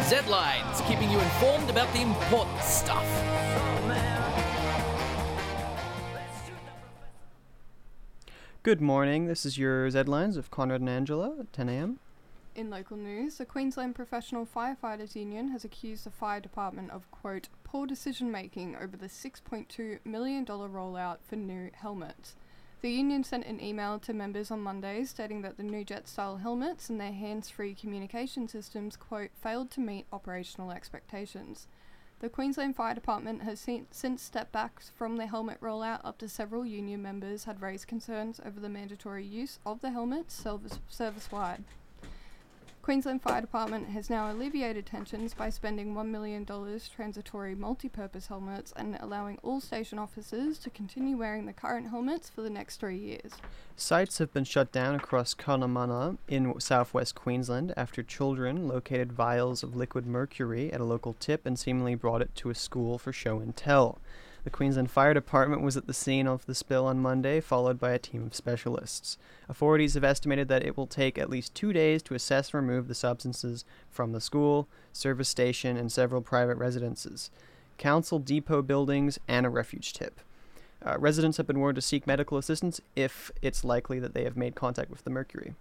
Z-Lines, keeping you informed about the important stuff. Good morning, this is your Z-Lines of Conrad and Angela at 10 a.m. In local news, the Queensland Professional Firefighters Union has accused the fire department of, quote, poor decision-making over the $6.2 million rollout for new helmets. The union sent an email to members on Monday stating that the new jet-style helmets and their hands-free communication systems, quote, failed to meet operational expectations. The Queensland Fire Department has since stepped back from the helmet rollout after several union members had raised concerns over the mandatory use of the helmets service-wide. Queensland Fire Department has now alleviated tensions by spending $1 million transitory multi-purpose helmets and allowing all station officers to continue wearing the current helmets for the next 3 years. Sites have been shut down across Connemara in southwest Queensland after children located vials of liquid mercury at a local tip and seemingly brought it to a school for show and tell. The Queensland Fire Department was at the scene of the spill on Monday, followed by a team of specialists. Authorities have estimated that it will take at least 2 days to assess and remove the substances from the school, service station, and several private residences, council depot buildings, and a refuge tip. Residents have been warned to seek medical assistance if it's likely that they have made contact with the mercury.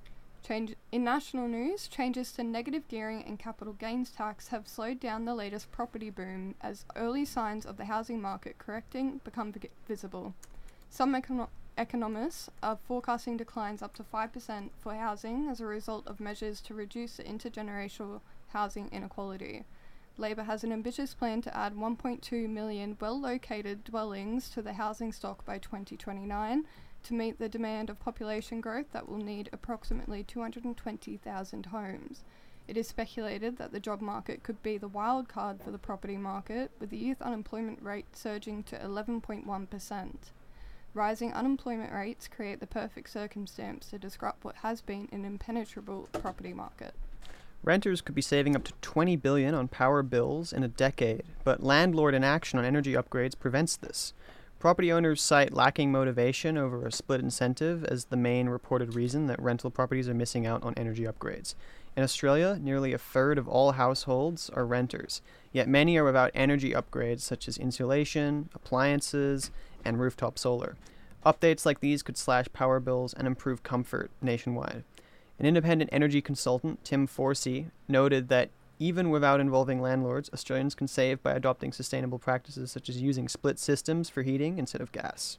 In national news, changes to negative gearing and capital gains tax have slowed down the latest property boom as early signs of the housing market correcting become visible. Some economists are forecasting declines up to 5% for housing as a result of measures to reduce the intergenerational housing inequality. Labor has an ambitious plan to add 1.2 million well-located dwellings to the housing stock by 2029, to meet the demand of population growth that will need approximately 220,000 homes. It is speculated that the job market could be the wild card for the property market, with the youth unemployment rate surging to 11.1%. Rising unemployment rates create the perfect circumstance to disrupt what has been an impenetrable property market. Renters could be saving up to $20 billion on power bills in a decade, but landlord inaction on energy upgrades prevents this. Property owners cite lacking motivation over a split incentive as the main reported reason that rental properties are missing out on energy upgrades. In Australia, nearly a third of all households are renters, yet many are without energy upgrades such as insulation, appliances, and rooftop solar. Updates like these could slash power bills and improve comfort nationwide. An independent energy consultant, Tim Forsey, noted that even without involving landlords, Australians can save by adopting sustainable practices such as using split systems for heating instead of gas.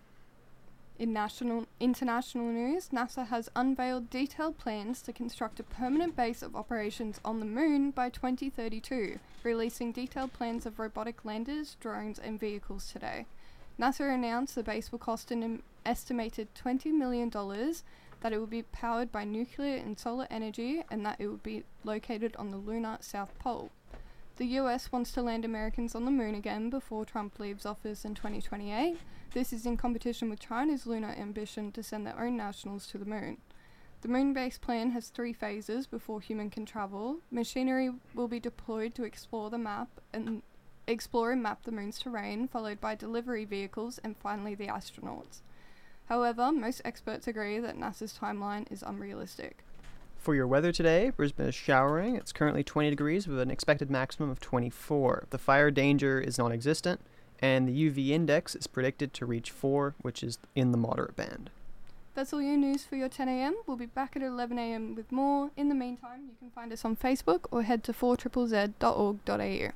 In international news, NASA has unveiled detailed plans to construct a permanent base of operations on the Moon by 2032, releasing detailed plans of robotic landers, drones, and vehicles today. NASA announced the base will cost an estimated $20 million, that it will be powered by nuclear and solar energy, and that it will be located on the lunar South Pole. The US wants to land Americans on the Moon again before Trump leaves office in 2028. This is in competition with China's lunar ambition to send their own nationals to the Moon. The Moon base plan has 3 phases before human can travel. Machinery will be deployed to explore and map the Moon's terrain, followed by delivery vehicles, and finally the astronauts. However, most experts agree that NASA's timeline is unrealistic. For your weather today, Brisbane is showering. It's currently 20 degrees with an expected maximum of 24. The fire danger is non-existent, and the UV index is predicted to reach 4, which is in the moderate band. That's all your news for your 10 a.m. We'll be back at 11 a.m. with more. In the meantime, you can find us on Facebook or head to 4ZZZ.org.au.